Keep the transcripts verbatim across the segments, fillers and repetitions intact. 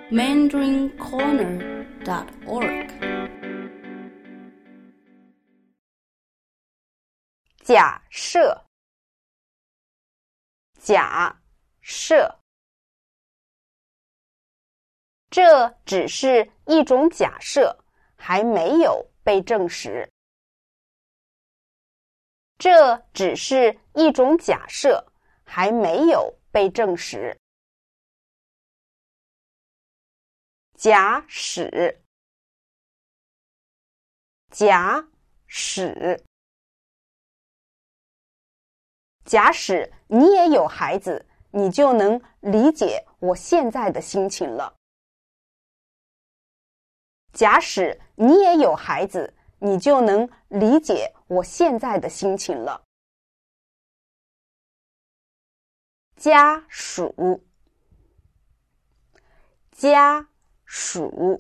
mandarin corner dot org。 假设，假设，这只是一种假设，还没有被证实。这只是一种假设，还没有被证实。假使，假使，假使你也有孩子，你就能理解我现在的心情了。假使你也有孩子，你就能理解我现在的心情了。家属，家属，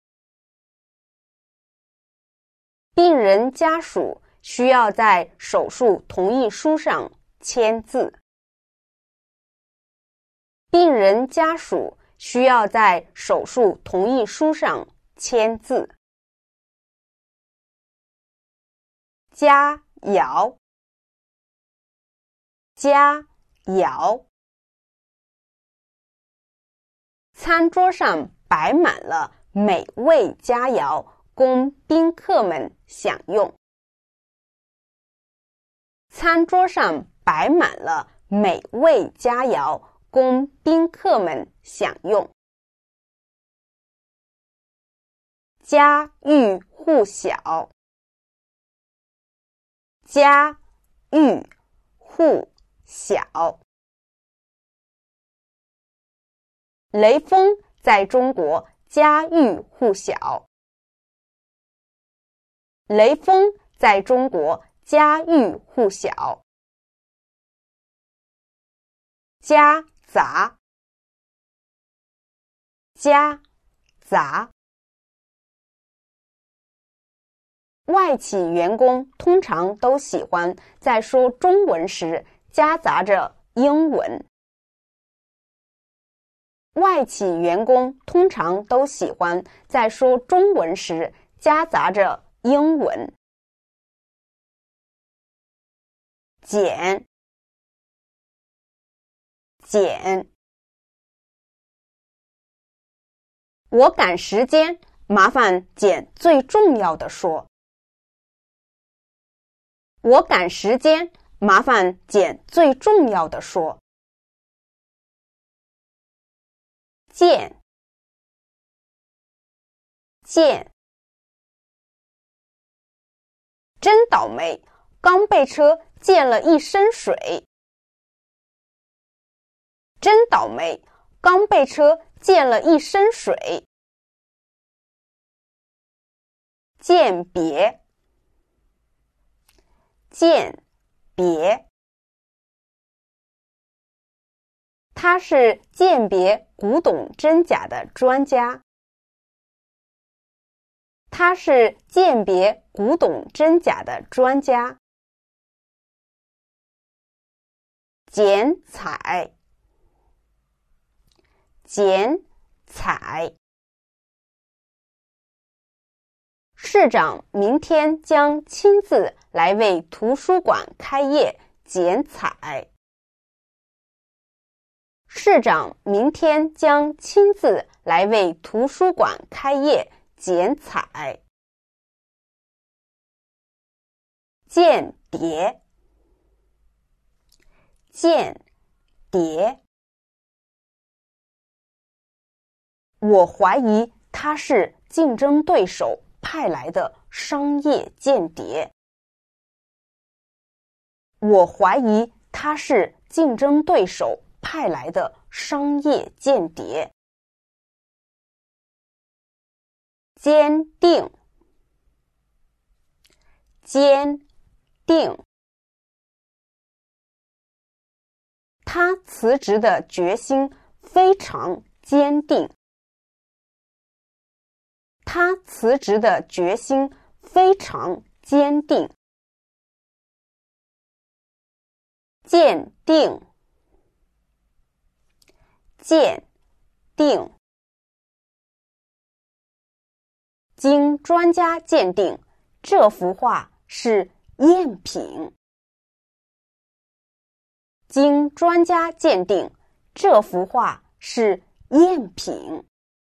病人家属需要在手术同意书上签字。病人家属需要在手术同意书上签字。佳肴，佳肴，餐桌上摆满了美味佳肴，供宾客们享用。餐桌上摆满了美味佳肴，供宾客们享用。家喻户晓，家喻户晓。雷锋在中国家喻户晓。雷锋在中国家喻户晓。夹杂，夹杂。外企员工通常都喜欢在说中文时夹杂着英文。外企员工通常都喜欢在说中文时夹杂着英文。减，减。我赶时间，麻烦捡最重要的说。我赶时间，麻烦捡最重要的说。见，见。真倒霉，刚被车溅了一身水。真倒霉，刚被车溅了一身水。鉴别，鉴别。他是鉴别古董真假的专家。他是鉴别古董真假的专家。剪彩，剪彩。市长明天将亲自来为图书馆开业剪彩。市长明天将亲自来为图书馆开业剪彩。间谍，间谍。我怀疑他是竞争对手派来的商业间谍。我怀疑他是竞争对手派来的商业间谍。坚定，坚定。他辞职的决心非常坚定。他辞职的决心非常坚定。鉴定，鉴定。 经专家鉴定，这幅画是赝品。经专家鉴定，这幅画是赝品。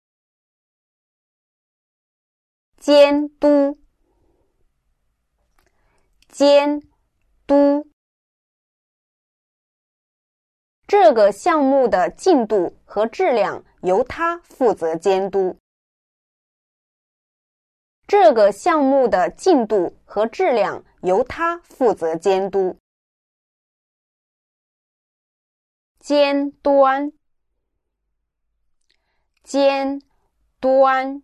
监督，监督。这个项目的进度和质量由他负责监督。这个项目的进度和质量由他负责监督。尖端，尖端。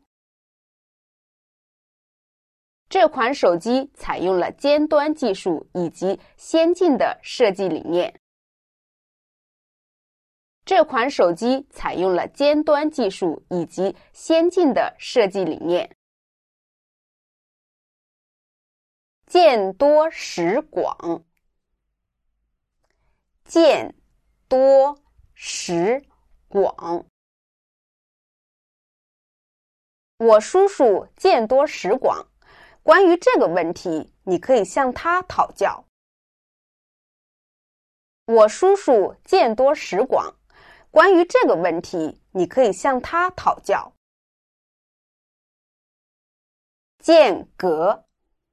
这款手机采用了尖端技术以及先进的设计理念。这款手机采用了尖端技术以及先进的设计理念。见多识广，见多识广。我叔叔见多识广，关于这个问题，你可以向他讨教。我叔叔见多识广，关于这个问题，你可以向他讨教。间隔，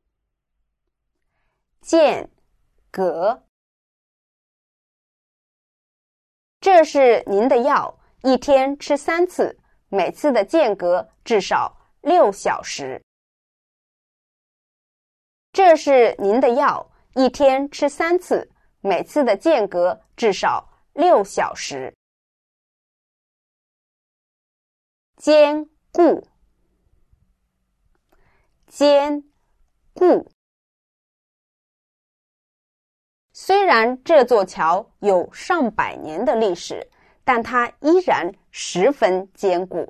间隔。这是您的药，一天吃三次，每次的间隔至少六小时。这是您的药，一天吃三次，每次的间隔至少六小时。坚固，坚固。虽然这座桥有上百年的历史，但它依然十分坚固。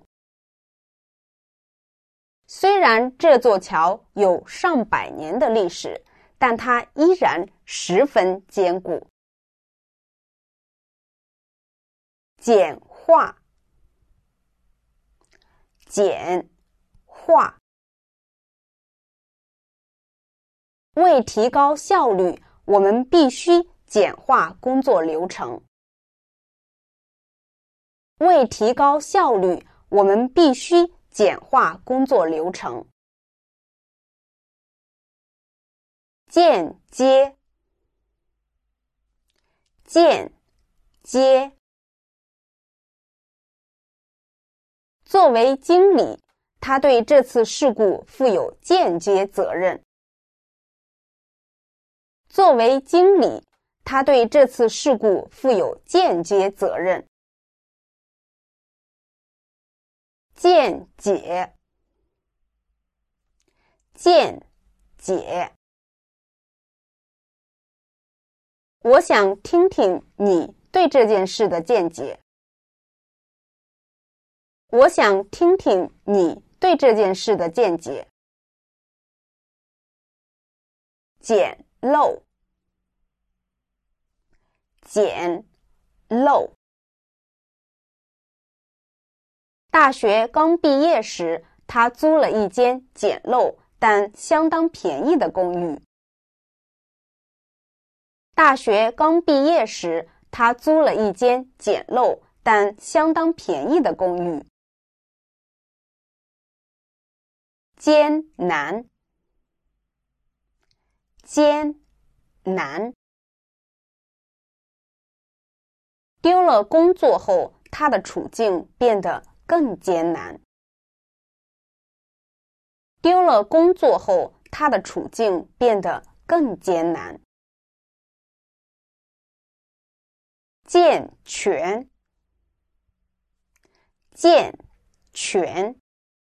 虽然这座桥有上百年的历史，但它依然十分坚固。简化，简化。为提高效率，我们必须简化工作流程。为提高效率，我们必须简化工作流程。间接，间接。作为经理，他对这次事故负有间接责任。作为经理，他对这次事故负有间接责任。见解，见解。我想听听你对这件事的见解。我想听听你对这件事的见解。简陋，简陋。大学刚毕业时，他租了一间简陋但相当便宜的公寓。大学刚毕业时，他租了一间简陋但相当便宜的公寓。艰难，艰难。丢了工作后，他的处境变得更艰难。丢了工作后，他的处境变得更艰难。健全，健全。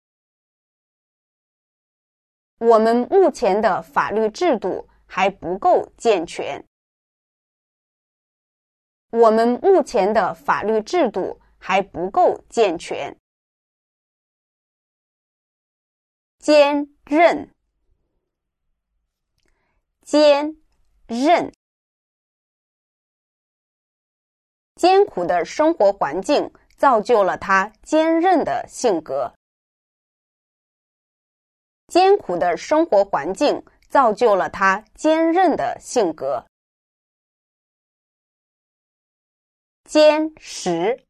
我们目前的法律制度还不够健全。我们目前的法律制度还不够健全。坚韧，坚韧。艰苦的生活环境造就了他坚韧的性格。 艰苦的生活环境造就了他坚韧的性格。坚实，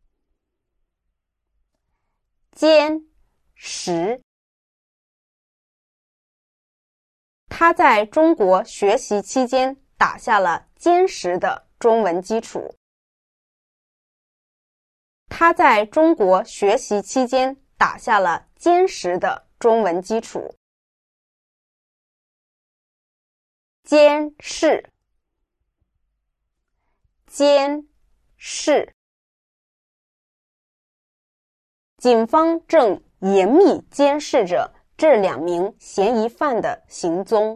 坚实。他在中国学习期间打下了坚实的中文基础。他在中国学习期间打下了坚实的中文基础。监视，监视。警方正严密监视着这两名嫌疑犯的行踪。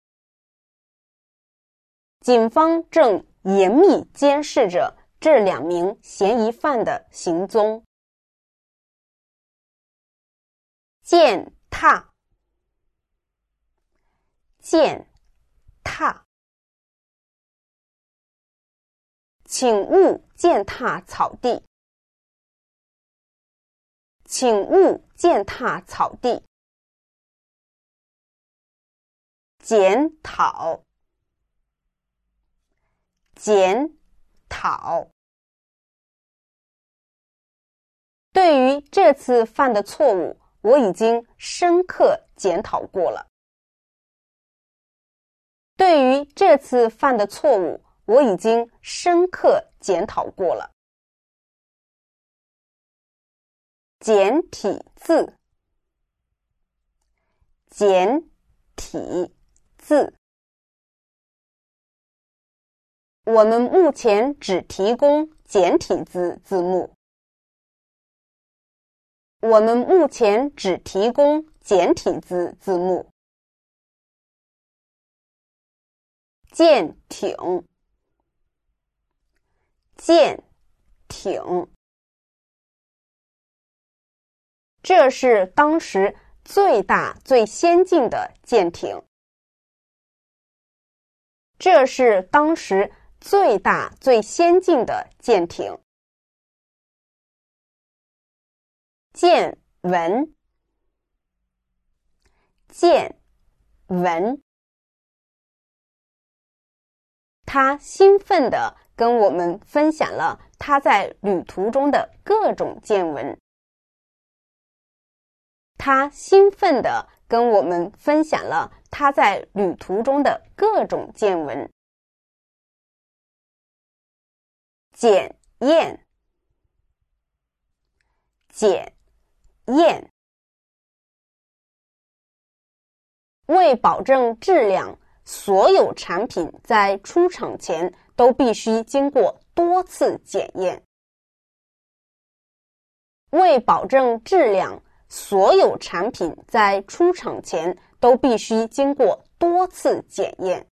警方正严密监视着这两名嫌疑犯的行踪。践踏，践踏。请勿践踏草地，请勿践踏草地。检讨，检讨。对于这次犯的错误，我已经深刻检讨过了。对于这次犯的错误，我已经深刻检讨过了。简体字，简体字。我们目前只提供简体字字幕。我们目前只提供简体字字幕。舰艇，舰艇。这是当时最大最先进的舰艇。这是当时最大最先进的舰艇。见闻，见闻。他兴奋地跟我们分享了他在旅途中的各种见闻。他兴奋地跟我们分享了他在旅途中的各种见闻。检验，检验。为保证质量，所有产品在出厂前都必须经过多次检验。为保证质量，所有产品在出厂前都必须经过多次检验。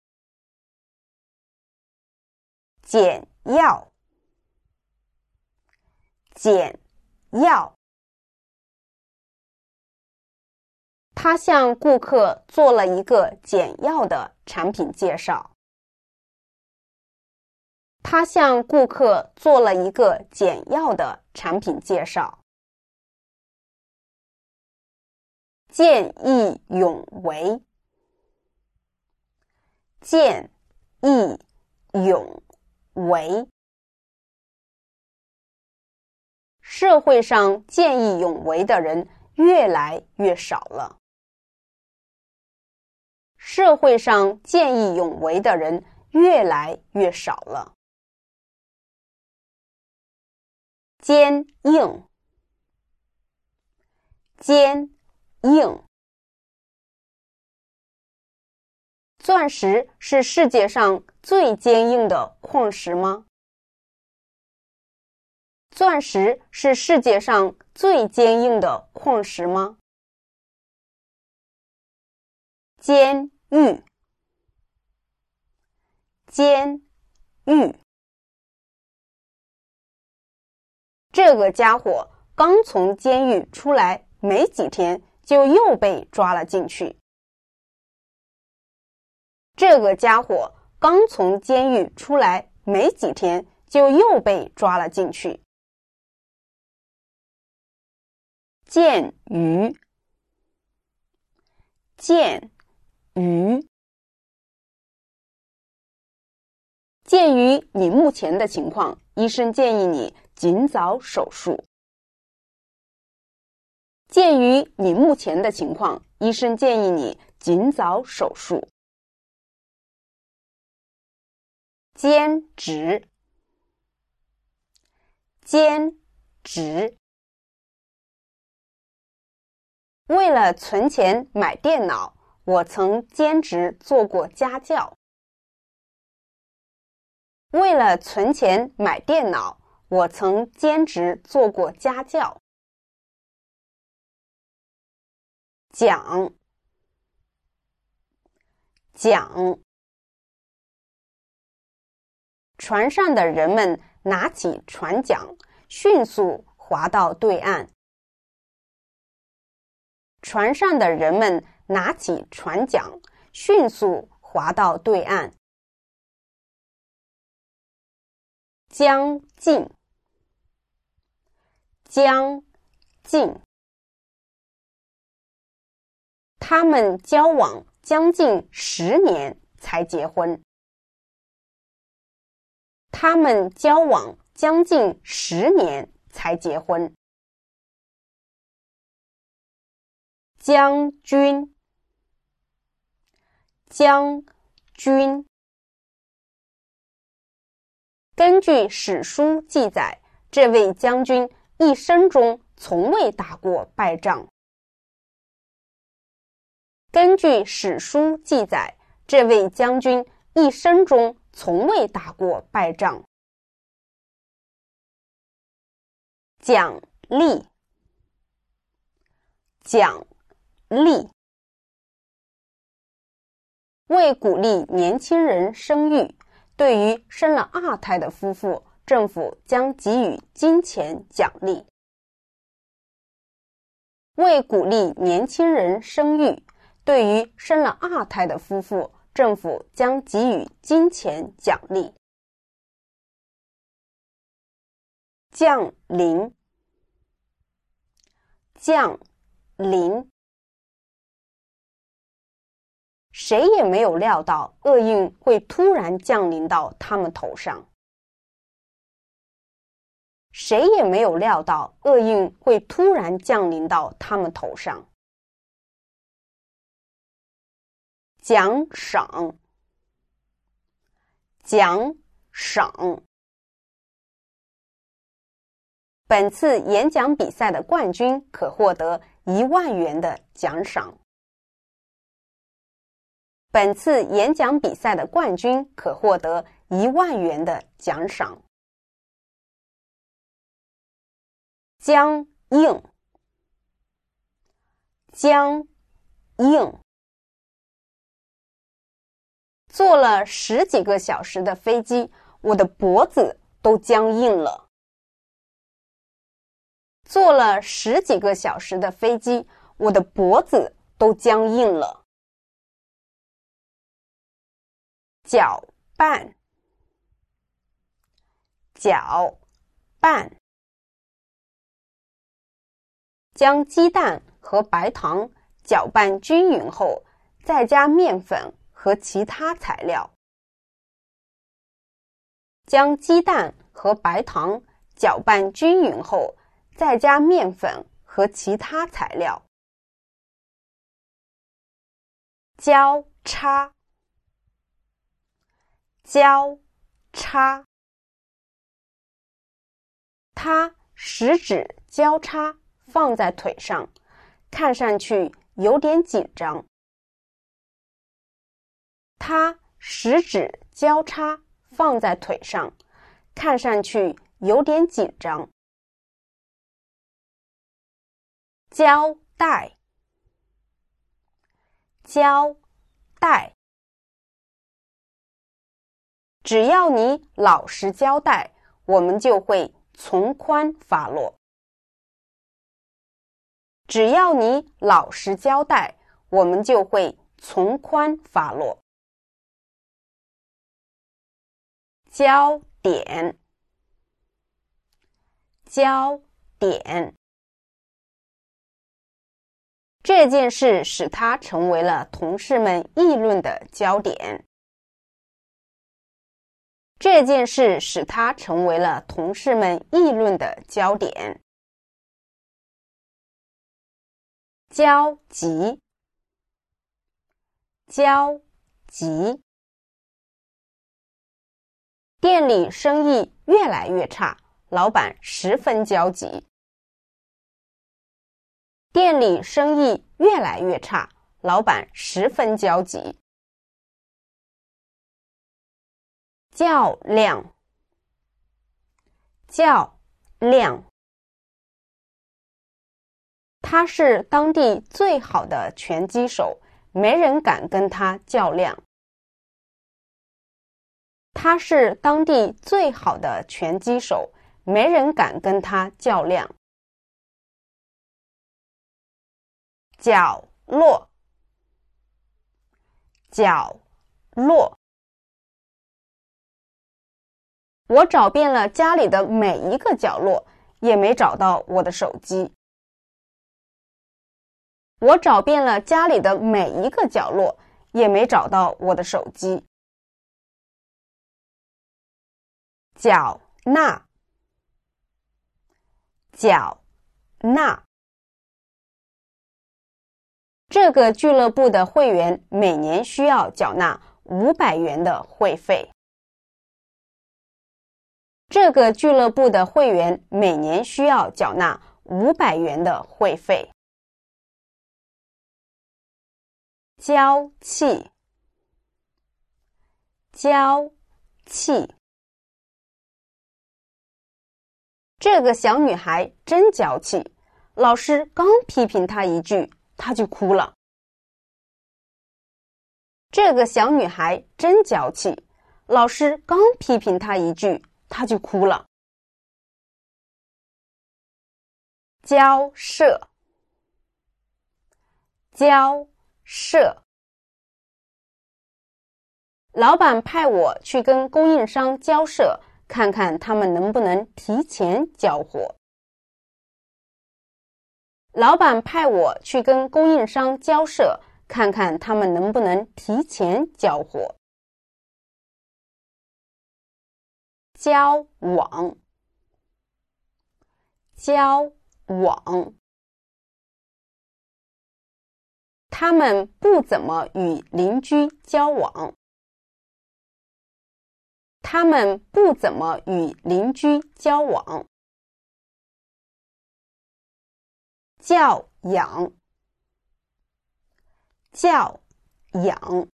简要，简要。他向顾客做了一个简要的产品介绍。他向顾客做了一个简要的产品介绍。见义勇为，见义勇为。社会上见义勇为的人越来越少了。社会上见义勇为的人越来越少了。坚硬，坚硬。钻石是世界上最坚硬的矿石吗？钻石是世界上最坚硬的矿石吗？监狱，监狱。这个家伙刚从监狱出来没几天，就又被抓了进去。这个家伙刚从监狱出来没几天，就又被抓了进去。鉴于， 鉴于。鉴于你目前的情况，医生建议你尽早手术。鉴于你目前的情况，医生建议你尽早手术。兼职，兼职。为了存钱买电脑，我曾兼职做过家教。为了存钱买电脑，我曾兼职做过家教。讲，讲。船上的人们拿起船桨，迅速划到对岸。船上的人们拿起船桨，迅速划到对岸。将近，将近。他们交往将近十年才结婚。他们交往将近十年才结婚。将军，将军。根据史书记载，这位将军一生中从未打过败仗。根据史书记载，这位将军一生中从未打过败仗。奖励，奖励。为鼓励年轻人生育，对于生了二胎的夫妇，政府将给予金钱奖励。为鼓励年轻人生育，对于生了二胎的夫妇，政府将给予金钱奖励。降临，降临。谁也没有料到厄运会突然降临到他们头上。谁也没有料到厄运会突然降临到他们头上。奖赏，奖赏。本次演讲比赛的冠军可获得一万元的奖赏。本次演讲比赛的冠军可获得一万元的奖赏。僵硬，僵硬。坐了十几个小时的飞机，我的脖子都僵硬了。坐了十几个小时的飞机，我的脖子都僵硬了。搅拌，搅拌。将鸡蛋和白糖搅拌均匀后，再加面粉和其他材料。将鸡蛋和白糖搅拌均匀后，再加面粉和其他材料。交叉，交叉。他十指交叉放在腿上，看上去有点紧张。他十指交叉放在腿上，看上去有点紧张。胶带，胶带。只要你老实交代，我们就会从宽发落。只要你老实交代，我们就会从宽发落。焦点，焦点。 这件事使他成为了同事们议论的焦点。这件事使他成为了同事们议论的焦点。焦急，焦急。店里生意越来越差，老板十分焦急。店里生意越来越差，老板十分焦急。较量，较量。他是当地最好的拳击手，没人敢跟他较量。他是当地最好的拳击手，没人敢跟他较量。角落，角落。我找遍了家里的每一个角落，也没找到我的手机。我找遍了家里的每一个角落，也没找到我的手机。缴纳，缴纳。这个俱乐部的会员每年需要缴纳五百元的会费。这个俱乐部的会员每年需要缴纳五百元的会费。娇气，娇气。这个小女孩真娇气，老师刚批评她一句，她就哭了。这个小女孩真娇气，老师刚批评她一句，她就哭了。交涉，交涉。老板派我去跟供应商交涉，看看他们能不能提前交货。老板派我去跟供应商交涉，看看他们能不能提前交货。交往，交往。他们不怎么与邻居交往。他们不怎么与邻居交往。教养，教养。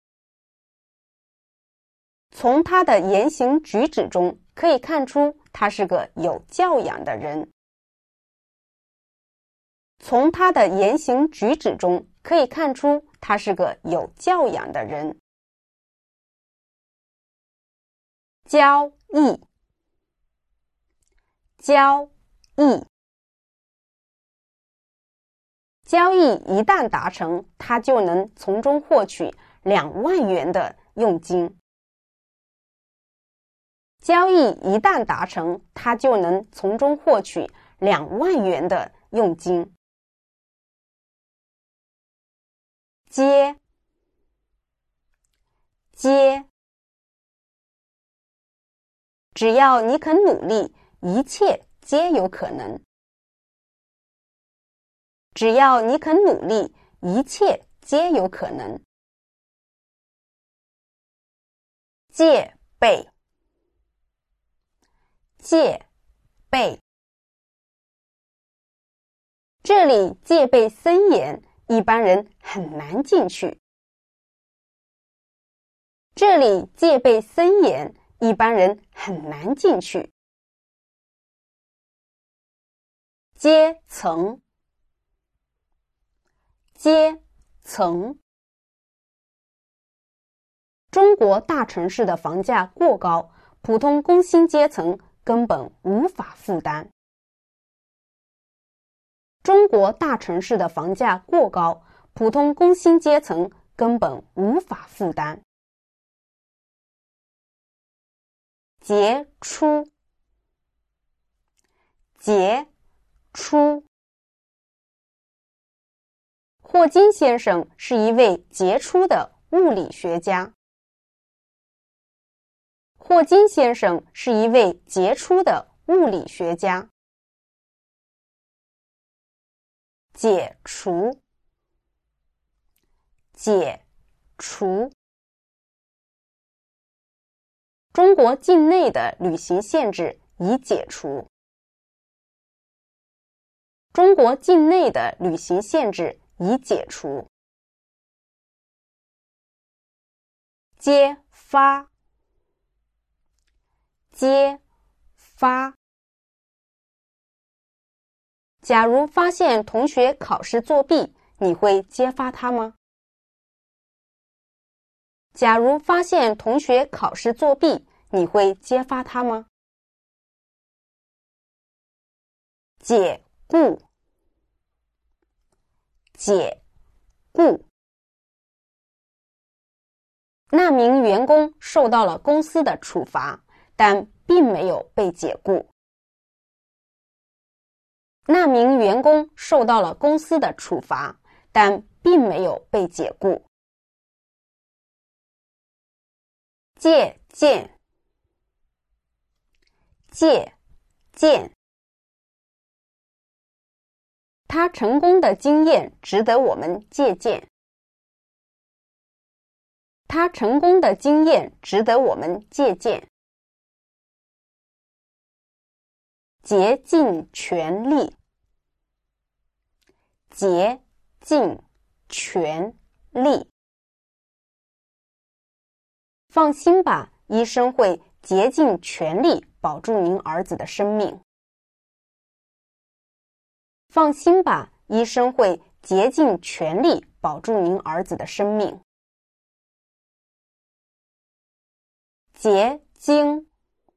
从他的言行举止中可以看出他是个有教养的人。从他的言行举止中可以看出他是个有教养的人。交易，交易。交易一旦达成，他就能从中获取两万元的佣金。交易一旦达成，他就能从中获取两万元的佣金。接，接。只要你肯努力，一切皆有可能。只要你肯努力，一切皆有可能。戒备，戒备。这里戒备森严，一般人很难进去。这里戒备森严，一般人很难进去。阶层，阶层。中国大城市的房价过高，普通工薪阶层根本无法负担。中国大城市的房价过高，普通工薪阶层根本无法负担。杰出，杰出。 霍金先生是一位杰出的物理学家。霍金先生是一位杰出的物理学家。解除，解除。中国境内的旅行限制已解除。中国境内的旅行限制已解除。揭发，揭发。假如发现同学考试作弊，你会揭发他吗？假如发现同学考试作弊，你会揭发他吗？解雇，解雇。那名员工受到了公司的处罚，但并没有被解雇。那名员工受到了公司的处罚，但并没有被解雇。借鉴，借鉴。他成功的经验值得我们借鉴。他成功的经验值得我们借鉴。竭尽全力，竭尽全力。放心吧，医生会竭尽全力保住您儿子的生命。放心吧，医生会竭尽全力保住您儿子的生命。结晶，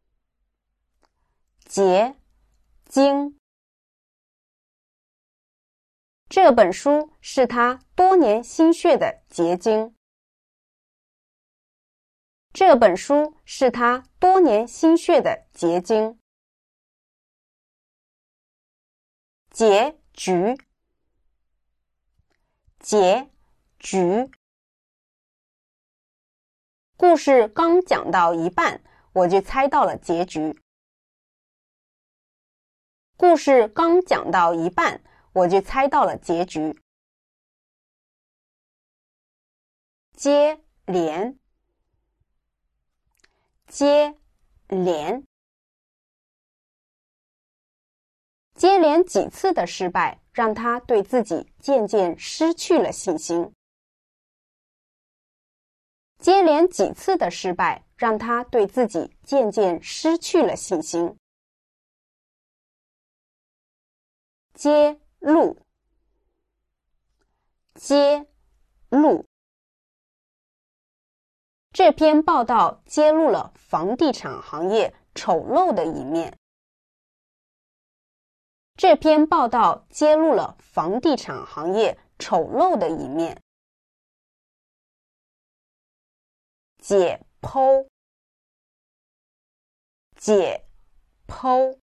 结晶。这本书是他多年心血的结晶。这本书是他多年心血的结晶。结局，结局。故事刚讲到一半，我就猜到了结局。故事刚讲到一半，我就猜到了结局。接连，接连。接连几次的失败，让他对自己渐渐失去了信心。接连几次的失败，让他对自己渐渐失去了信心。揭露，揭露。这篇报道揭露了房地产行业丑陋的一面。这篇报道揭露了房地产行业丑陋的一面。解剖，解剖。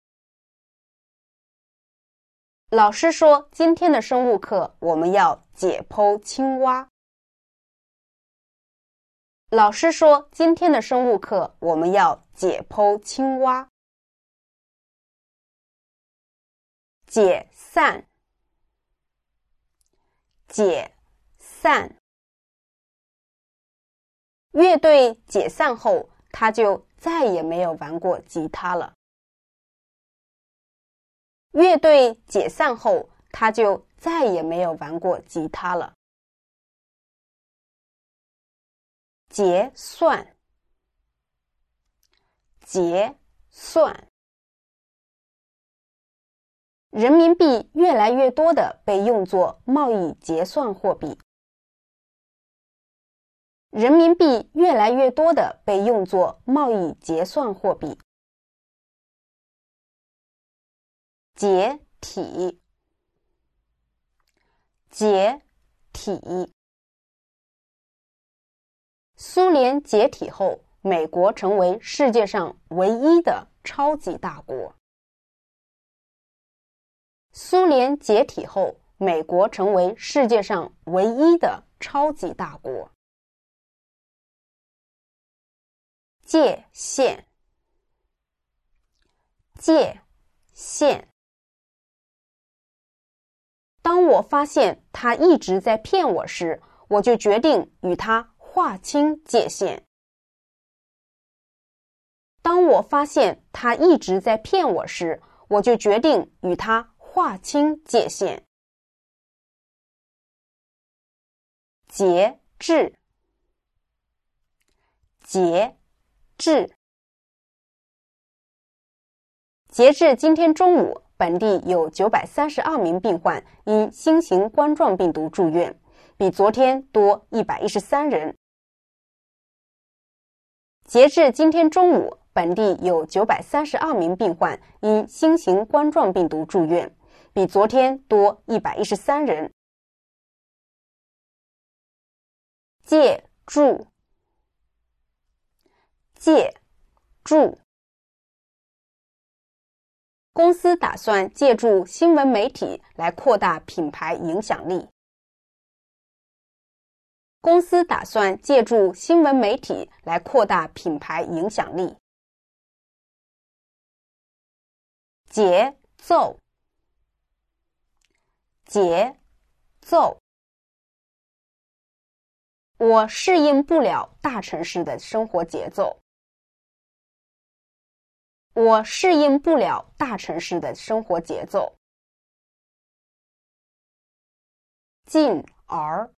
老师说，今天的生物课我们要解剖青蛙。老师说，今天的生物课我们要解剖青蛙。解散，解散。乐队解散后，他就再也没有玩过吉他了。乐队解散后，他就再也没有玩过吉他了。结算，结算。人民币越来越多地被用作贸易结算货币。人民币越来越多地被用作贸易结算货币。解体，解体。苏联解体后，美国成为世界上唯一的超级大国。苏联解体后， 美国成为世界上唯一的超级大国。界限，界限。当我发现他一直在骗我时，我就决定与他划清界限。当我发现他一直在骗我时，我就决定与他划清界限。节制，节制。截至今天中午，本地有九百三十二名病患因新型冠状病毒住院，比昨天多一百一十三人。截至今天中午，本地有九百三十二名病患因新型冠状病毒住院，比昨天多一百一十三人。借助，借助。公司打算借助新闻媒体来扩大品牌影响力。公司打算借助新闻媒体来扩大品牌影响力。节奏，节奏。我适应不了大城市的生活节奏。我适应不了大城市的生活节奏。进而，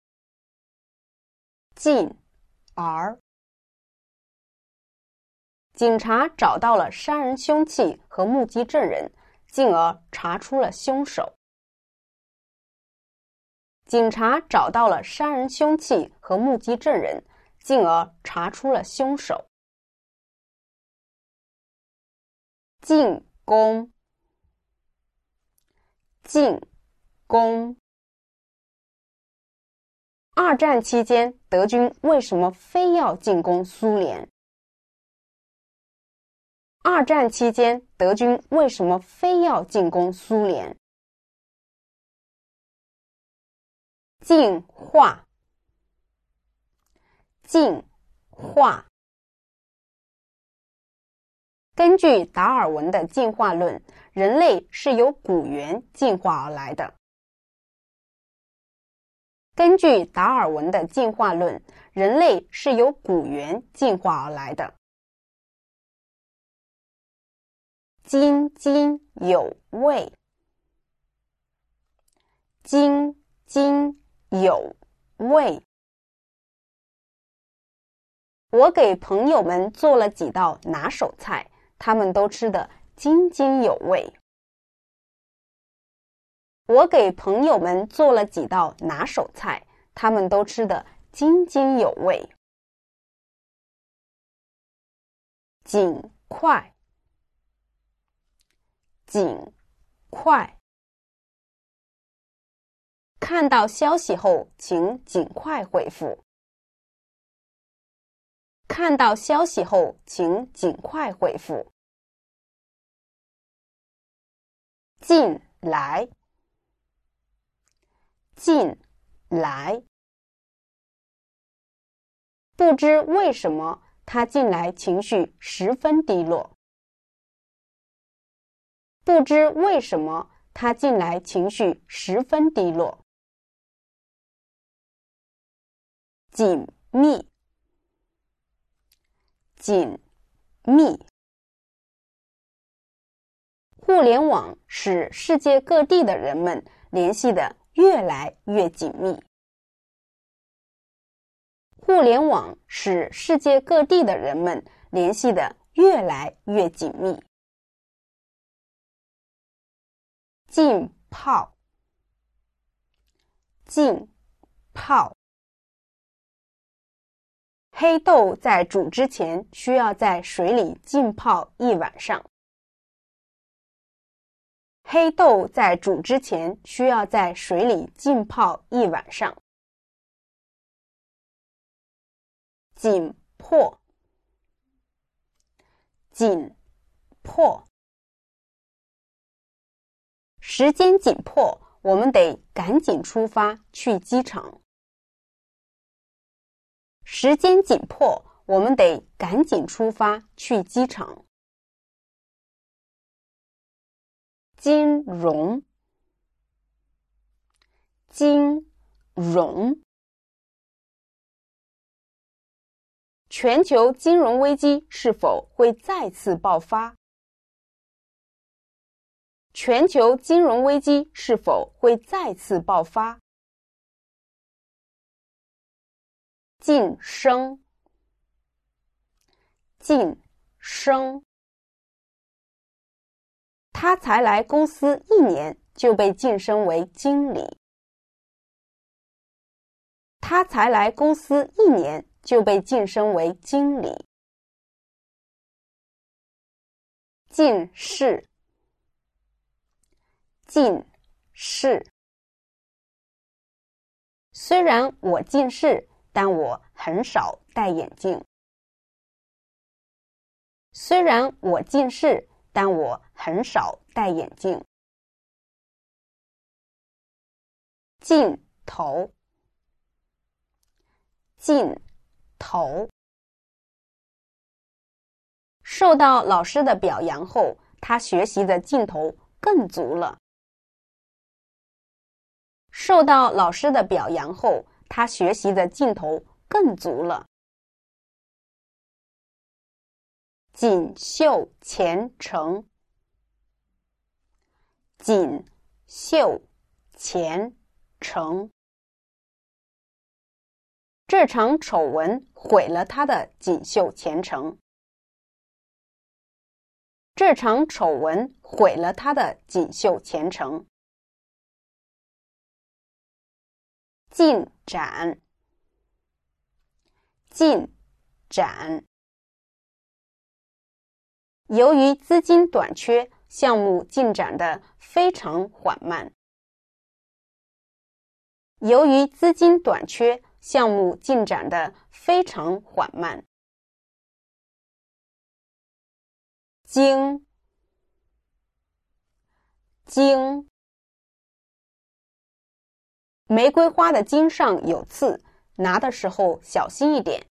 进而。警察找到了杀人凶器和目击证人，进而查出了凶手。警察找到了杀人凶器和目击证人，进而查出了凶手。进攻，进攻。二战期间，德军为什么非要进攻苏联？二战期间，德军为什么非要进攻苏联？进化，进化。根据达尔文的进化论，人类是由古猿进化而来的。根据达尔文的进化论，人类是由古猿进化而来的。津津有味，津津有味。我给朋友们做了几道拿手菜，他们都吃得津津有味。我给朋友们做了几道拿手菜，他们都吃得津津有味。尽快，尽快。看到消息后，请尽快回复。看到消息后，请尽快回复。进来，进来。不知为什么，他近来情绪十分低落。不知为什么，他近来情绪十分低落。紧密，紧密。互联网使世界各地的人们联系得越来越紧密。互联网使世界各地的人们联系得越来越紧密。浸泡，浸泡。黑豆在煮之前需要在水里浸泡一晚上。黑豆在煮之前需要在水里浸泡一晚上。紧迫，紧迫。时间紧迫， 我们得赶紧出发去机场。时间紧迫，我们得赶紧出发去机场。金融，金融。全球金融危机是否会再次爆发？全球金融危机是否会再次爆发？晋升，晋升。他才来公司一年就被晋升为经理。他才来公司一年就被晋升为经理。进士，进士。虽然我近视，但我很少戴眼镜。虽然我近视，但我很少戴眼镜。尽头，尽头。受到老师的表扬后，他学习的劲头更足了。受到老师的表扬后，他学习的劲头更足了。锦绣前程，锦绣前程。这场丑闻毁了他的锦绣前程。这场丑闻毁了他的锦绣前程。进展，进展。由于资金短缺，项目进展得非常缓慢。由于资金短缺，项目进展得非常缓慢。茎，茎。玫瑰花的茎上有刺，拿的时候小心一点。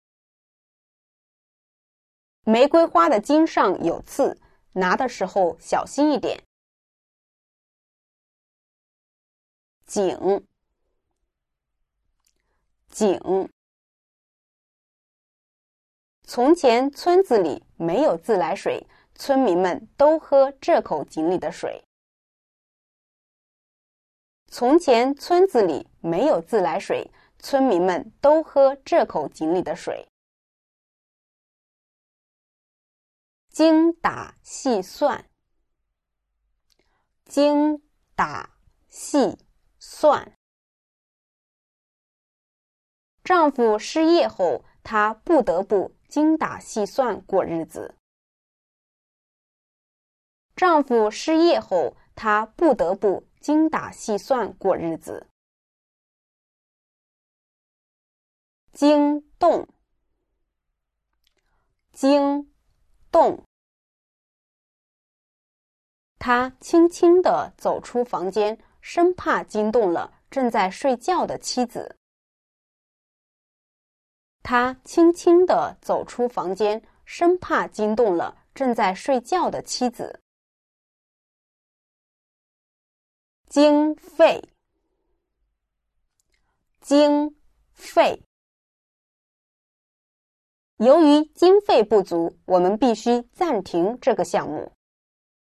玫瑰花的茎上有刺，拿的时候小心一点。井，井。从前村子里没有自来水，村民们都喝这口井里的水。从前村子里没有自来水，村民们都喝这口井里的水。精打细算，精打细算。丈夫失业后，她不得不精打细算过日子。丈夫失业后，她不得不精打细算过日子。惊动，惊动。她轻轻地走出房间，生怕惊动了正在睡觉的妻子。她轻轻地走出房间，生怕惊动了正在睡觉的妻子。经费，经费。由于经费不足，我们必须暂停这个项目。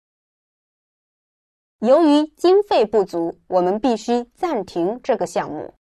由于经费不足，我们必须暂停这个项目。